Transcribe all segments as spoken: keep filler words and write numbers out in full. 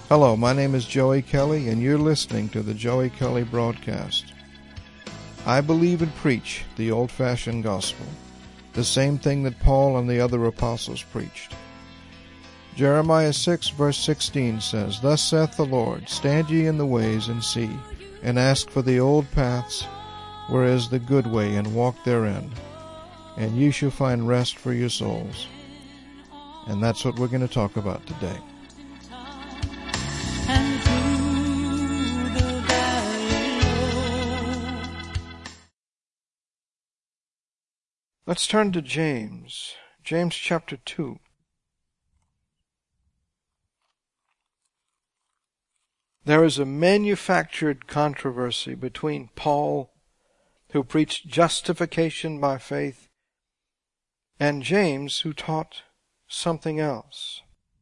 Hello, my name is Joey Kelly, and you're listening to the Joey Kelly Broadcast. I believe and preach the old-fashioned gospel, the same thing that Paul and the other apostles preached. Jeremiah six, verse sixteen says, Thus saith the Lord, Stand ye in the ways, and see, and ask for the old paths, where is the good way, and walk therein, and ye shall find rest for your souls. And that's what we're going to talk about today. Let's turn to James, James chapter two. There is a manufactured controversy between Paul, who preached justification by faith, and James, who taught something else.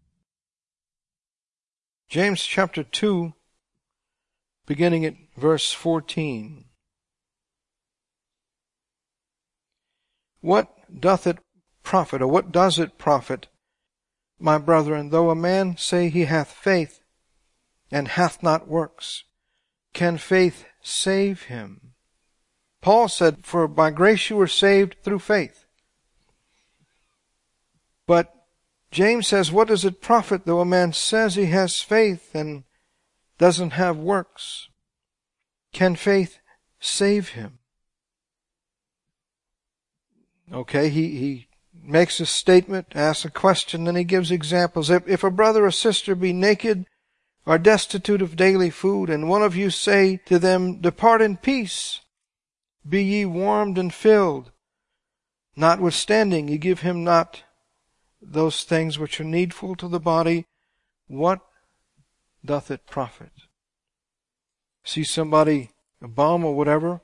James chapter two, beginning at verse fourteen. What doth it profit, or what does it profit, my brethren, though a man say he hath faith, and hath not works? Can faith save him? Paul said, For by grace you were saved through faith. But James says, what does it profit, though a man says he has faith and doesn't have works? Can faith save him? Okay, he, he makes a statement, asks a question, then he gives examples. If, if a brother or sister be naked or destitute of daily food, and one of you say to them, Depart in peace, be ye warmed and filled, notwithstanding ye give him not those things which are needful to the body, what doth it profit? See somebody, a bum or whatever,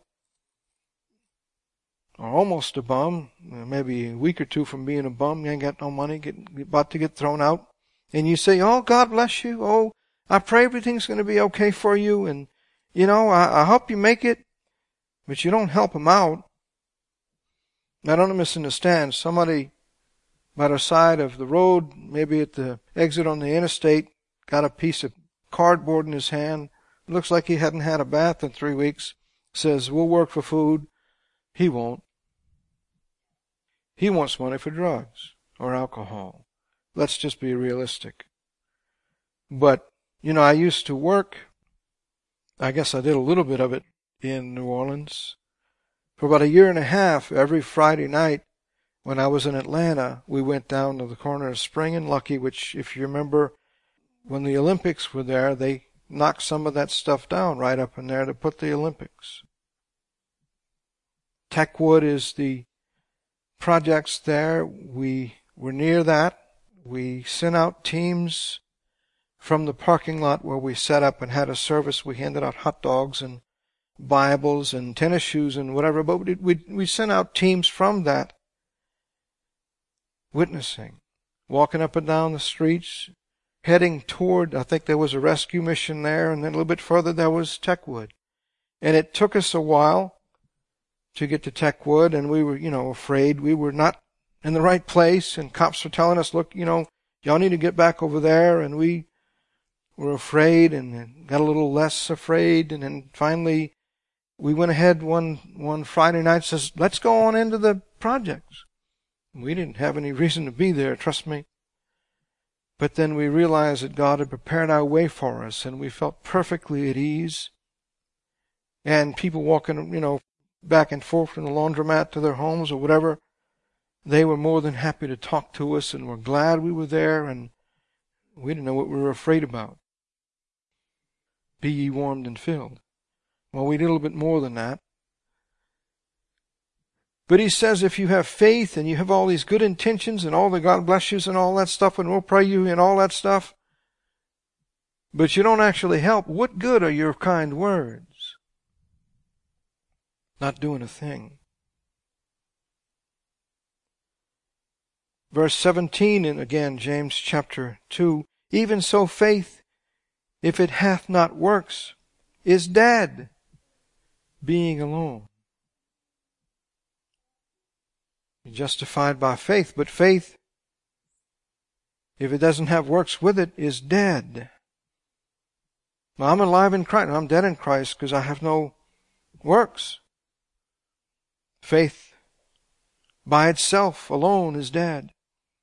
or almost a bum, maybe a week or two from being a bum, you ain't got no money, get, about to get thrown out, and you say, oh, God bless you, oh, I pray everything's going to be okay for you, and, you know, I, I hope you make it, but you don't help them out. Now, don't misunderstand. Somebody by the side of the road, maybe at the exit on the interstate, got a piece of cardboard in his hand, looks like he hadn't had a bath in three weeks, says, we'll work for food. He won't. He wants money for drugs or alcohol. Let's just be realistic. But, you know, I used to work, I guess I did a little bit of it in New Orleans. For about a year and a half, every Friday night when I was in Atlanta, we went down to the corner of Spring and Lucky, which, if you remember, when the Olympics were there, they knocked some of that stuff down right up in there to put the Olympics. Techwood is the projects there. We were near that. We sent out teams from the parking lot where we set up and had a service. We handed out hot dogs and Bibles and tennis shoes and whatever, but we, we, we sent out teams from that witnessing, walking up and down the streets, heading toward, I think there was a rescue mission there, and then a little bit further there was Techwood. And it took us a while to get to Techwood, and we were, you know, afraid. We were not in the right place, and cops were telling us, look, you know, y'all need to get back over there, and we were afraid and got a little less afraid, and then finally we went ahead one, one Friday night and says, let's go on into the projects. We didn't have any reason to be there, trust me. But then we realized that God had prepared our way for us, and we felt perfectly at ease. And people walking, you know, back and forth from the laundromat to their homes or whatever, they were more than happy to talk to us and were glad we were there, and we didn't know what we were afraid about. Be ye warmed and filled. Well, we did a little bit more than that. But he says if you have faith and you have all these good intentions and all the God bless yous and all that stuff, and we'll pray you and all that stuff, but you don't actually help, what good are your kind words? Not doing a thing. Verse seventeen, and again, James chapter two, even so faith, if it hath not works, is dead, being alone. You're justified by faith, but faith, if it doesn't have works with it, is dead. Well, I'm alive in Christ. I'm dead in Christ because I have no works. Faith by itself alone is dead.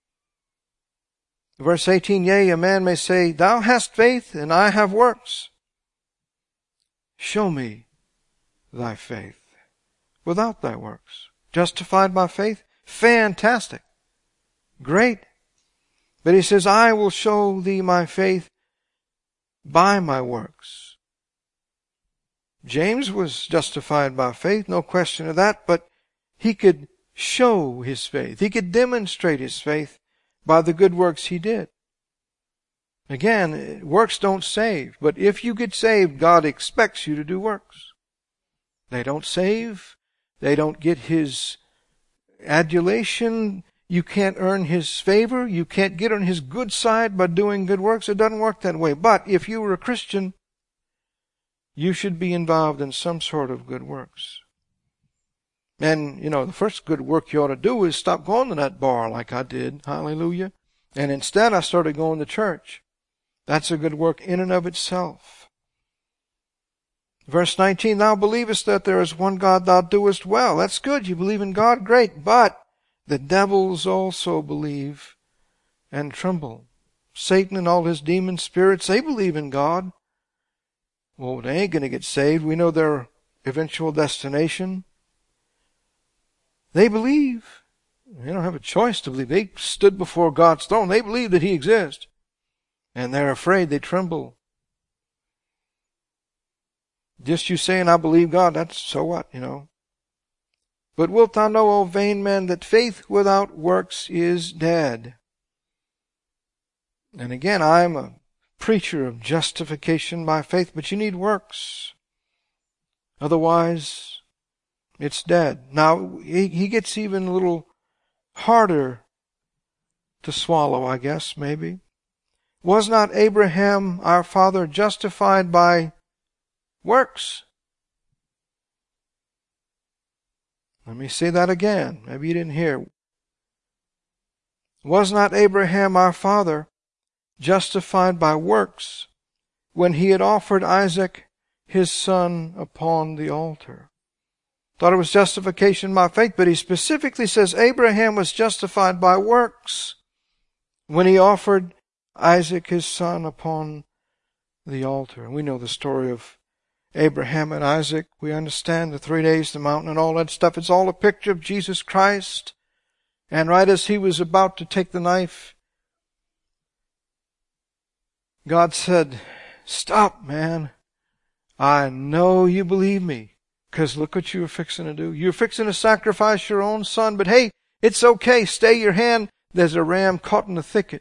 Verse eighteen, yea, a man may say, thou hast faith and I have works. Show me thy faith without thy works. Justified by faith? Fantastic. Great. But he says, I will show thee my faith by my works. James was justified by faith, no question of that, but he could show his faith. He could demonstrate his faith by the good works he did. Again, works don't save, but if you get saved, God expects you to do works. They don't save. They don't get His adulation. You can't earn His favor. You can't get on His good side by doing good works. It doesn't work that way. But if you were a Christian, you should be involved in some sort of good works. And, you know, the first good work you ought to do is stop going to that bar like I did. Hallelujah. And instead I started going to church. That's a good work in and of itself. Verse nineteen, thou believest that there is one God, thou doest well. That's good. You believe in God, great. But the devils also believe and tremble. Satan and all his demon spirits, they believe in God. Well, they ain't going to get saved. We know their eventual destination. They believe. They don't have a choice to believe. They stood before God's throne. They believe that He exists. And they're afraid. They tremble. Just you saying, I believe God, that's so what, you know. But wilt thou know, O vain man, that faith without works is dead? And again, I'm a preacher of justification by faith, but you need works. Otherwise, it's dead. Now, he gets even a little harder to swallow, I guess, maybe. Was not Abraham, our father, justified by works? Let me say that again. Maybe you didn't hear. Was not Abraham, our father, justified by works when he had offered Isaac, his son, upon the altar? Thought it was justification by faith, but he specifically says Abraham was justified by works when he offered Isaac his son upon the altar. And we know the story of Abraham and Isaac. We understand the three days, the mountain and all that stuff. It's all a picture of Jesus Christ. And right as he was about to take the knife, God said, stop, man. I know you believe me. Because look what you were fixing to do. You're fixing to sacrifice your own son. But hey, it's okay. Stay your hand. There's a ram caught in the thicket.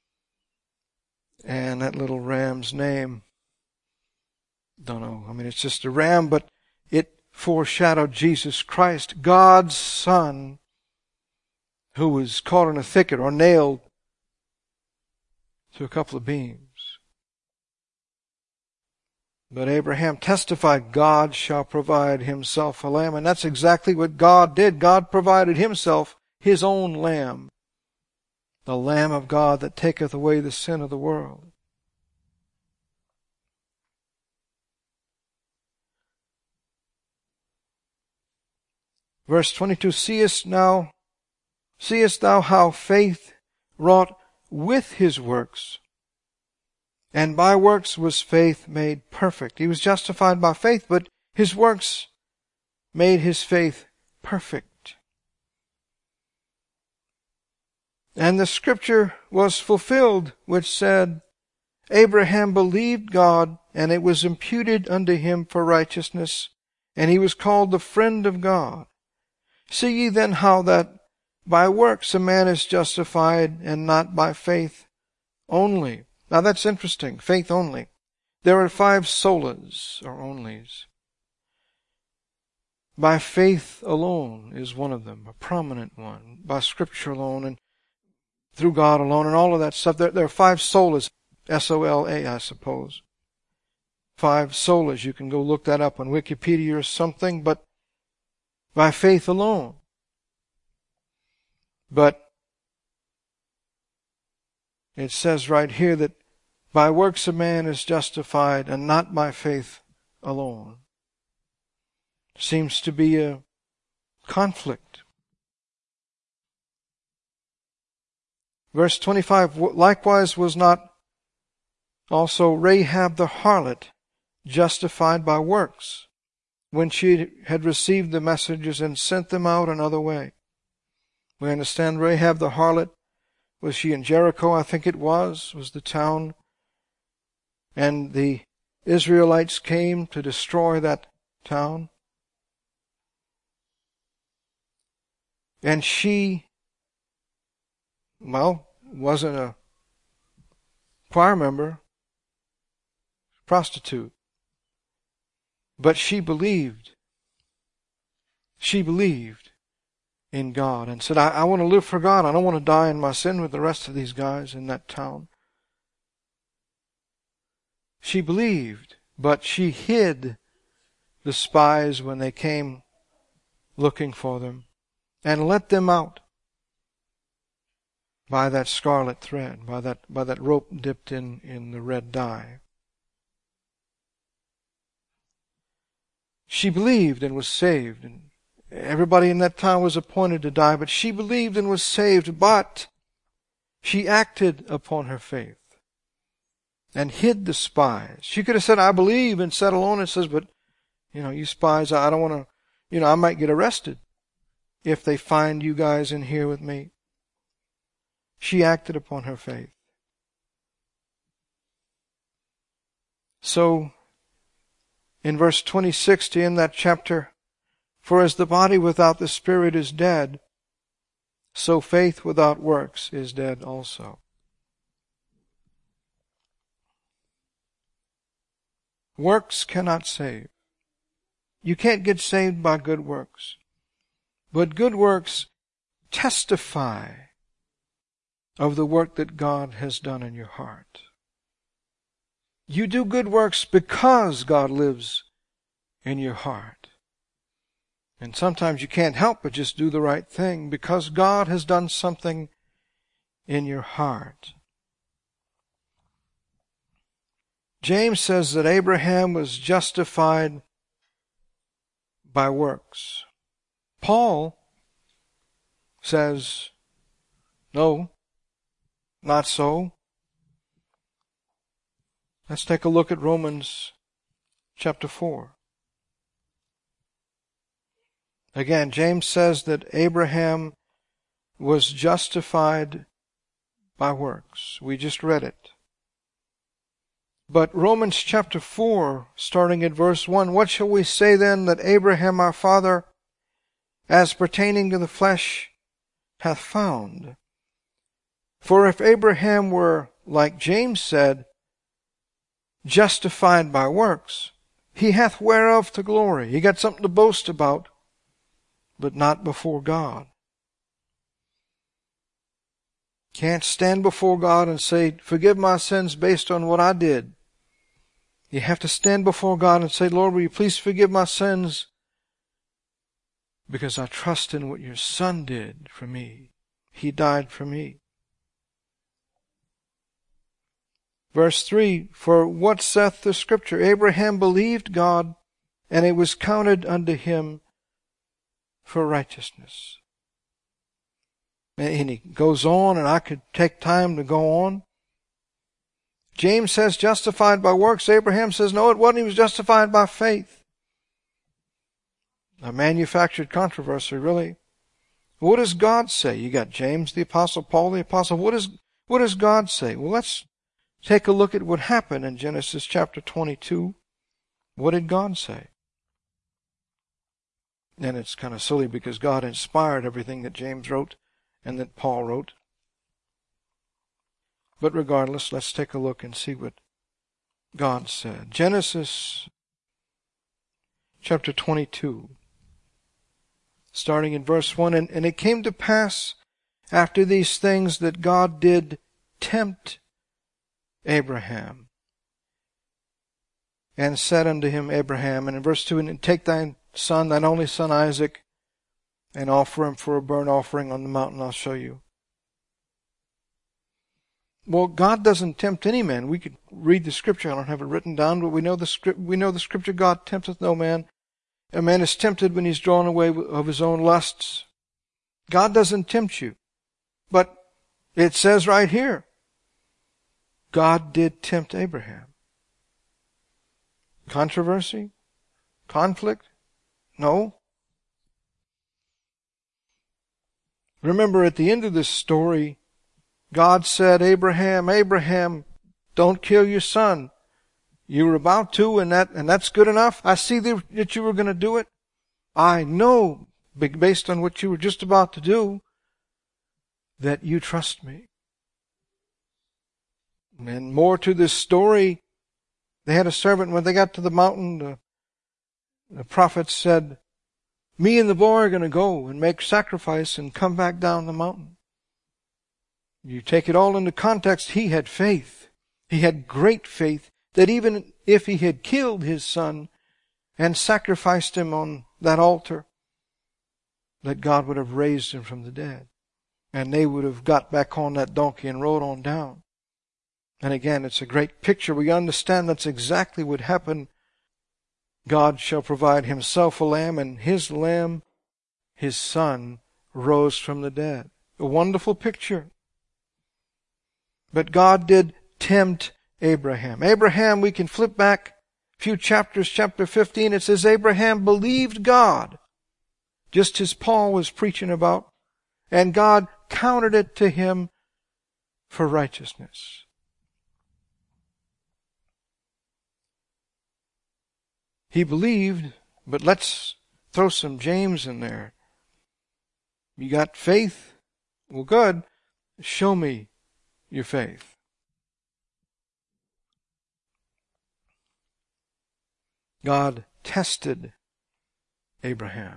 And that little ram's name, don't know. I mean, it's just a ram, but it foreshadowed Jesus Christ, God's Son, who was caught in a thicket or nailed to a couple of beams. But Abraham testified, God shall provide himself a lamb. And that's exactly what God did. God provided himself his own lamb. The Lamb of God that taketh away the sin of the world. Verse twenty-two, Seest now, seest thou how faith wrought with his works? And by works was faith made perfect. He was justified by faith, but his works made his faith perfect. And the scripture was fulfilled, which said, Abraham believed God, and it was imputed unto him for righteousness, and he was called the friend of God. See ye then how that by works a man is justified, and not by faith only. Now that's interesting. Faith only. There are five solas, or onlys. By faith alone is one of them, a prominent one. By Scripture alone, and through God alone, and all of that stuff. There, there are five solas. S O L A, I suppose. Five solas. You can go look that up on Wikipedia or something, but by faith alone. But it says right here that By works a man is justified, and not by faith alone. Seems to be a conflict. Verse twenty-five, likewise was not also Rahab the harlot justified by works, when she had received the messengers and sent them out another way. We understand Rahab the harlot, was she in Jericho? I think it was, was the town. And the Israelites came to destroy that town. And she, well, wasn't a choir member, prostitute. But she believed. She believed in God and said, I, I want to live for God. I don't want to die in my sin with the rest of these guys in that town. She believed, but she hid the spies when they came looking for them and let them out by that scarlet thread, by that, by that rope dipped in, in the red dye. She believed and was saved, and everybody in that town was appointed to die, but she believed and was saved, but she acted upon her faith and hid the spies. She could have said, I believe, and sat alone and says, but, you know, you spies, I don't want to, you know, I might get arrested if they find you guys in here with me. She acted upon her faith. So, in verse twenty-six to end that chapter, for as the body without the spirit is dead, so faith without works is dead also. Works cannot save. You can't get saved by good works. But good works testify of the work that God has done in your heart. You do good works because God lives in your heart. And sometimes you can't help but just do the right thing because God has done something in your heart. James says that Abraham was justified by works. Paul says, no, not so. Let's take a look at Romans chapter four. Again, James says that Abraham was justified by works. We just read it. But Romans chapter four, starting at verse one, what shall we say then that Abraham our father, as pertaining to the flesh, hath found? For if Abraham were, like James said, justified by works, he hath whereof to glory. He got something to boast about, but not before God. Can't stand before God and say, forgive my sins based on what I did. You have to stand before God and say, Lord, will you please forgive my sins because I trust in what your Son did for me. He died for me. Verse three, for what saith the Scripture? Abraham believed God, and it was counted unto him for righteousness. And he goes on, and I could take time to go on. James says justified by works. Abraham says no, it wasn't. He was justified by faith. A manufactured controversy, really. What does God say? You got James the Apostle, Paul the Apostle. What, is, what does God say? Well, let's take a look at what happened in Genesis chapter twenty-two. What did God say? And it's kind of silly because God inspired everything that James wrote and that Paul wrote. But regardless, let's take a look and see what God said. Genesis chapter twenty-two, starting in verse one, and, and it came to pass after these things that God did tempt Abraham, and said unto him, Abraham, and in verse two, and take thine son, thine only son Isaac, and offer him for a burnt offering on the mountain I'll show you. Well, God doesn't tempt any man. We could read the scripture. I don't have it written down, but we know the script. We know the scripture. God tempteth no man. A man is tempted when he's drawn away of his own lusts. God doesn't tempt you, but it says right here, God did tempt Abraham. Controversy? Conflict? No. Remember, at the end of this story, God said, Abraham, Abraham, don't kill your son. You were about to, and that and that's good enough. I see that you were going to do it. I know, based on what you were just about to do, that you trust me. And more to this story, they had a servant, when they got to the mountain, the, the prophet said, me and the boy are going to go and make sacrifice and come back down the mountain. You take it all into context, he had faith. He had great faith that even if he had killed his son and sacrificed him on that altar, that God would have raised him from the dead. And they would have got back on that donkey and rode on down. And again, it's a great picture. We understand that's exactly what happened. God shall provide himself a lamb, and his lamb, his son, rose from the dead. A wonderful picture. But God did tempt Abraham. Abraham, we can flip back a few chapters, chapter fifteen, it says Abraham believed God, just as Paul was preaching about, and God counted it to him for righteousness. He believed, but let's throw some James in there. You got faith? Well, good. Show me your faith. God tested Abraham.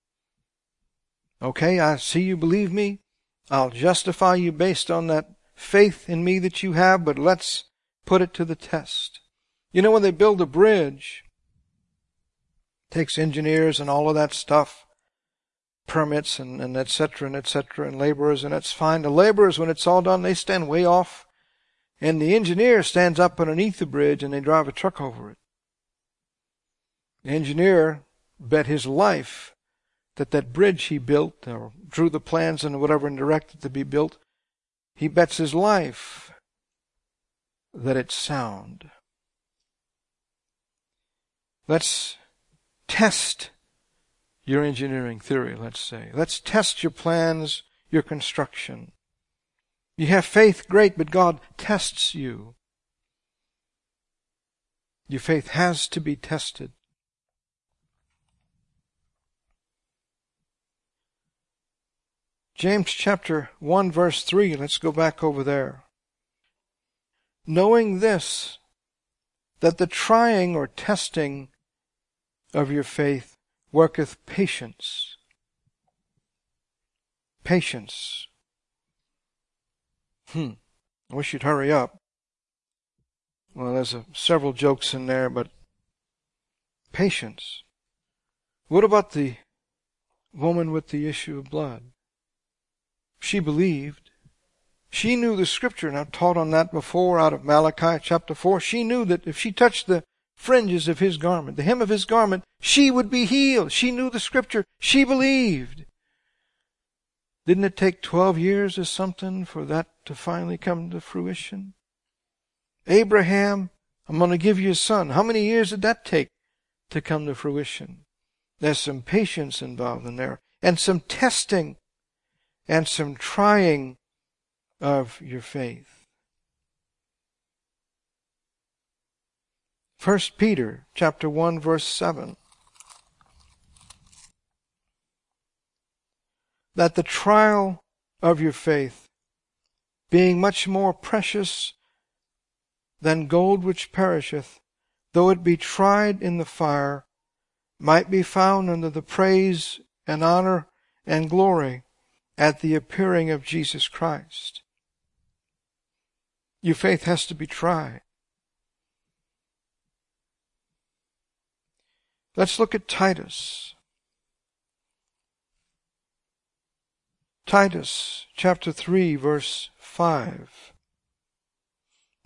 Okay, I see you believe me. I'll justify you based on that faith in me that you have, but let's put it to the test. You know, when they build a bridge, takes engineers and all of that stuff, permits and, and et cetera and et cetera, and laborers, and it's fine. The laborers, when it's all done, they stand way off, and the engineer stands up underneath the bridge and they drive a truck over it. The engineer bet his life that that bridge he built, or drew the plans and whatever and directed to be built, he bets his life that it's sound. Let's test your engineering theory, let's say. Let's test your plans, your construction. You have faith, great, but God tests you. Your faith has to be tested. James chapter one verse three, let's go back over there. Knowing this, that the trying or testing of your faith worketh patience. Patience. Hmm. I wish you'd hurry up. Well, there's a, several jokes in there, but patience. What about the woman with the issue of blood? She believed. She knew the scripture, and I've taught on that before out of Malachi chapter four. She knew that if she touched the fringes of his garment, the hem of his garment, she would be healed. She knew the scripture. She believed. Didn't it take twelve years or something for that to finally come to fruition? Abraham, I'm going to give you a son. How many years did that take to come to fruition? There's some patience involved in there, and some testing, and some trying of your faith. First Peter chapter one verse seven. That the trial of your faith, being much more precious than gold which perisheth, though it be tried in the fire, might be found unto the praise and honor and glory at the appearing of Jesus Christ. Your faith has to be tried. Let's look at Titus. Titus chapter three verse five.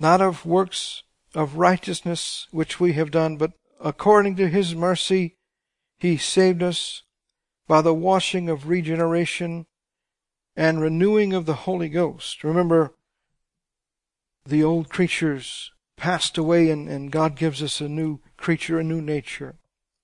not of works of righteousness which we have done, but according to His mercy He saved us by the washing of regeneration and renewing of the Holy Ghost. Remember, the old creatures passed away, and, and God gives us a new creature, a new nature,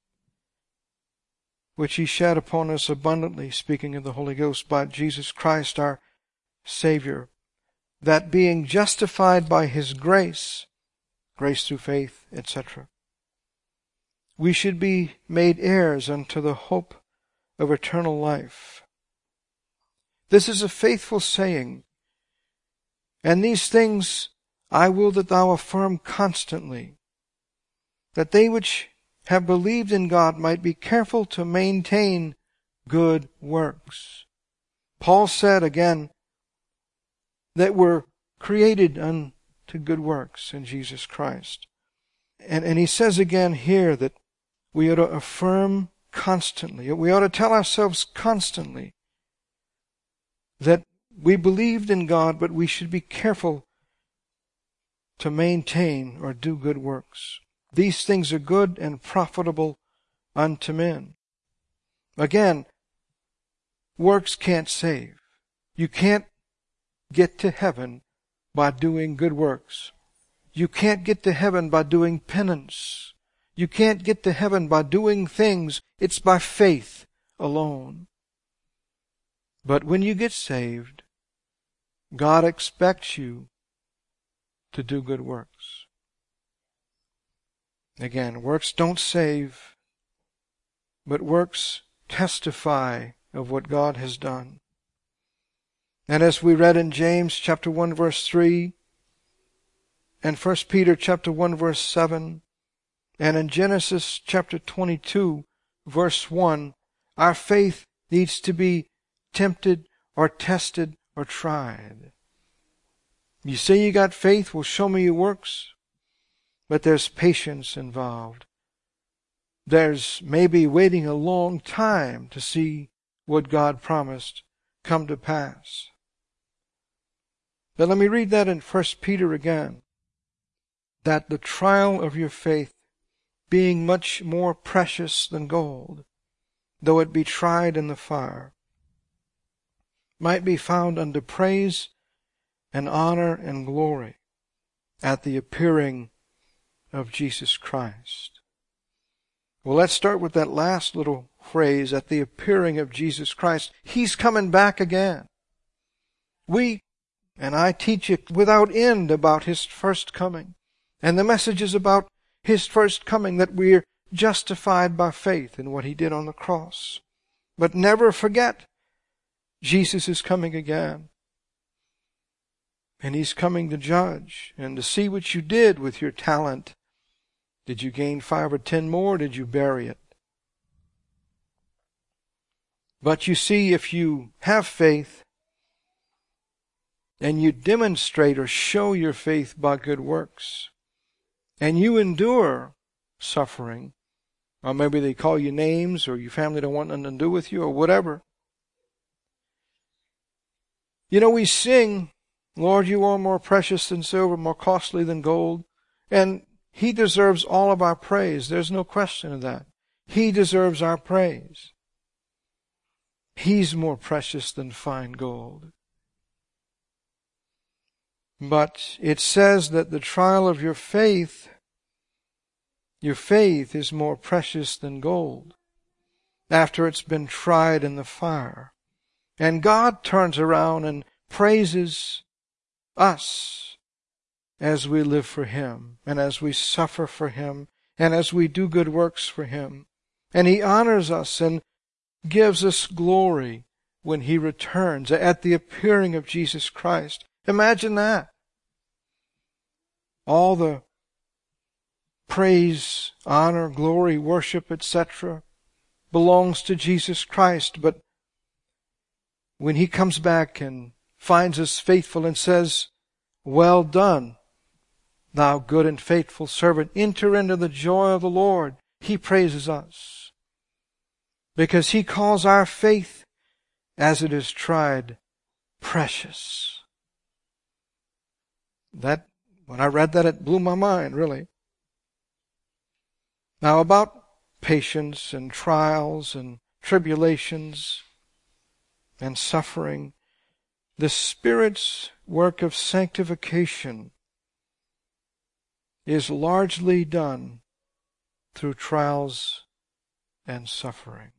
which He shed upon us abundantly, speaking of the Holy Ghost, by Jesus Christ our Savior, that being justified by His grace, grace through faith, et cetera, we should be made heirs unto the hope of eternal life. This is a faithful saying, and these things I will that thou affirm constantly, that they which have believed in God might be careful to maintain good works. Paul said again that we're created unto good works in Jesus Christ. And, and he says again here that we ought to affirm constantly, we ought to tell ourselves constantly that we believed in God, but we should be careful to maintain or do good works. These things are good and profitable unto men. Again, works can't save. You can't get to heaven by doing good works. You can't get to heaven by doing penance. You can't get to heaven by doing things. It's by faith alone. But when you get saved, God expects you to do good works. Again, works don't save, but works testify of what God has done. And as we read in James chapter one verse three, and First Peter chapter one verse seven, and in Genesis chapter twenty-two verse one, our faith needs to be tempted or tested or tried. You say you got faith, well, show me your works. But there's patience involved. There's maybe waiting a long time to see what God promised come to pass. But let me read that in First Peter again. That the trial of your faith, being much more precious than gold, though it be tried in the fire, might be found unto praise and honor and glory at the appearing of Jesus Christ. Well, let's start with that last little phrase, at the appearing of Jesus Christ. He's coming back again. We, and I teach it without end about His first coming. And the message is about His first coming, that we're justified by faith in what He did on the cross. But never forget, Jesus is coming again. And He's coming to judge and to see what you did with your talent. Did you gain five or ten more? Or did you bury it? But you see, if you have faith and you demonstrate or show your faith by good works, and you endure suffering, or maybe they call you names, or your family don't want nothing to do with you, or whatever. You know, we sing, Lord, you are more precious than silver, more costly than gold. And He deserves all of our praise. There's no question of that. He deserves our praise. He's more precious than fine gold. But it says that the trial of your faith, your faith is more precious than gold after it's been tried in the fire. And God turns around and praises us as we live for Him, and as we suffer for Him, and as we do good works for Him. And He honors us and gives us glory when He returns at the appearing of Jesus Christ. Imagine that. All the praise, honor, glory, worship, et cetera belongs to Jesus Christ. But when He comes back and finds us faithful and says, well done, thou good and faithful servant, enter into the joy of the Lord, He praises us. Because He calls our faith, as it is tried, precious. That When I read that, it blew my mind, really. Now, about patience and trials and tribulations and suffering, the Spirit's work of sanctification is largely done through trials and suffering.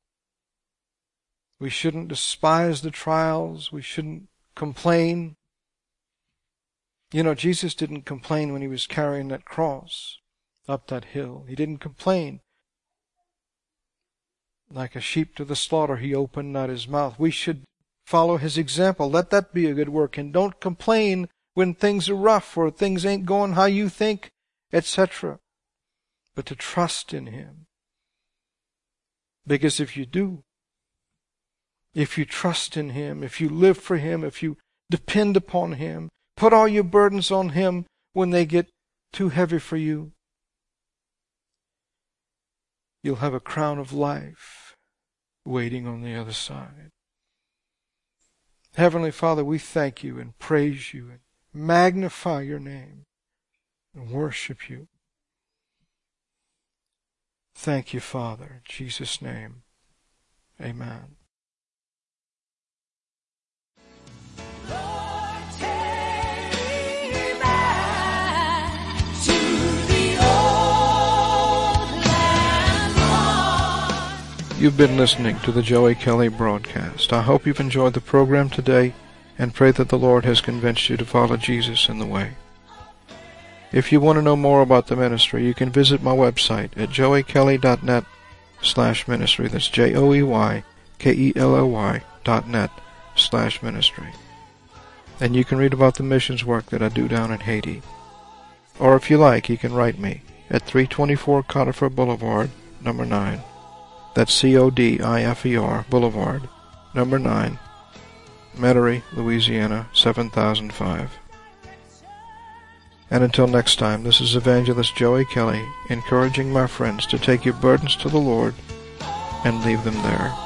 We shouldn't despise the trials. We shouldn't complain. You know, Jesus didn't complain when he was carrying that cross up that hill. He didn't complain. Like a sheep to the slaughter, he opened not his mouth. We should follow his example. Let that be a good work. And don't complain when things are rough or things ain't going how you think, et cetera. But to trust in him. Because if you do, if you trust in him, if you live for him, if you depend upon him, put all your burdens on him when they get too heavy for you, you'll have a crown of life waiting on the other side. Heavenly Father, we thank you and praise you and magnify your name and worship you. Thank you, Father. In Jesus' name, amen. You've been listening to the Joey Kelly broadcast. I hope you've enjoyed the program today and pray that the Lord has convinced you to follow Jesus in the way. If you want to know more about the ministry, you can visit my website at joey kelly dot net slash ministry. That's J O E Y K E L L Y dot net slash ministry. And you can read about the missions work that I do down in Haiti. Or if you like, you can write me at three twenty-four Codifer Boulevard, number nine. That's C O D I F E R Boulevard, number nine, Metairie, Louisiana, seven thousand five. And until next time, this is Evangelist Joey Kelly, encouraging my friends to take your burdens to the Lord and leave them there.